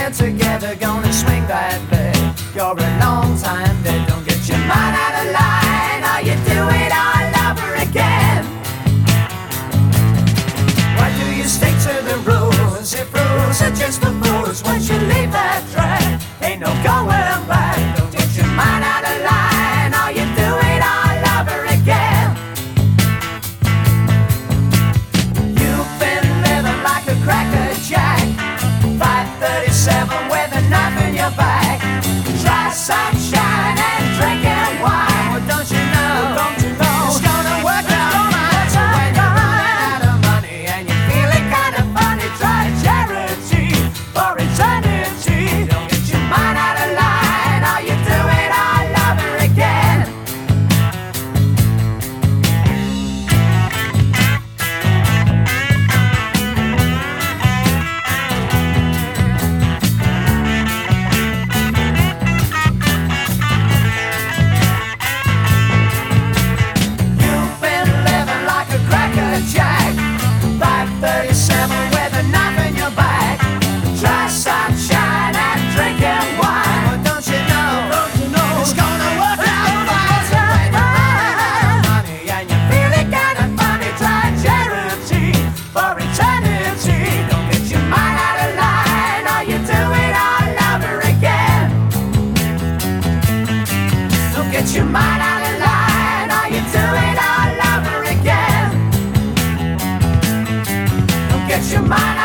get together, gonna swing that bed. You're a long time dead, don't get your mind out of line, or you do it all over again. Why do you stick to the rules? If rules are just for fools, once you leave that track, ain't no going back. Don't get your mind out of line, or you do it all over again. You've been living like a cracker jack, 537 with a knife in your back. Try sunshine and drinking wine. Well, don't you know, it's gonna work out fine. So when you're running out of money and you feel it kind of funny, try charity for eternity. Don't get your mind out of line, or you do it all over again. You've been living like a cracker jack, 537 with a knife in your back. Try sunshine and drinking wine. Well, don't you know, it's gonna work out fine. So when you're running out of money and you feel it kind of funny, try charity for eternity. Don't get your mind out of line, or you do it all over again. Don't get your mind out of line, or you do it all over again. Don't get your mind